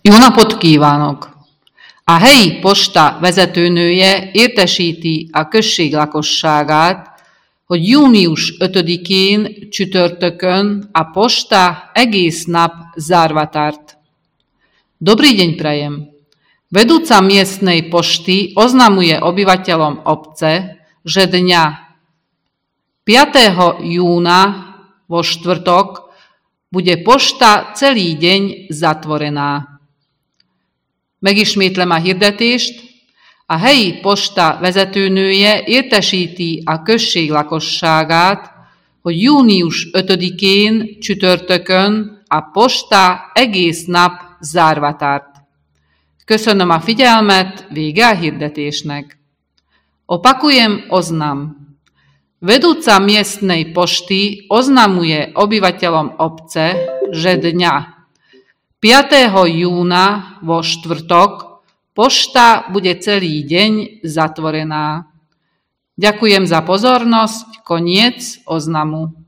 Jó napot kívánok! A helyi posta vezetőnője értesíti a község lakosságát, hogy június 5-én csütörtökön a posta egész nap zárva tart. Dobrý deň prajem. Vedúca miestnej pošty oznamuje obyvateľom obce, že dňa 5. júna vo štvrtok bude pošta celý deň zatvorená. Megismétlem a hirdetést. A helyi posta vezetőnője értesíti a község lakosságát, hogy június 5-én csütörtökön a posta egész nap zárva tart. Köszönöm a figyelmet, vége a hirdetésnek. Opakujem oznam. Vedúca miestnej pošty oznamuje obyvateľom obce, že dňa 5. júna vo štvrtok pošta bude celý deň zatvorená. Ďakujem za pozornosť, koniec oznamu.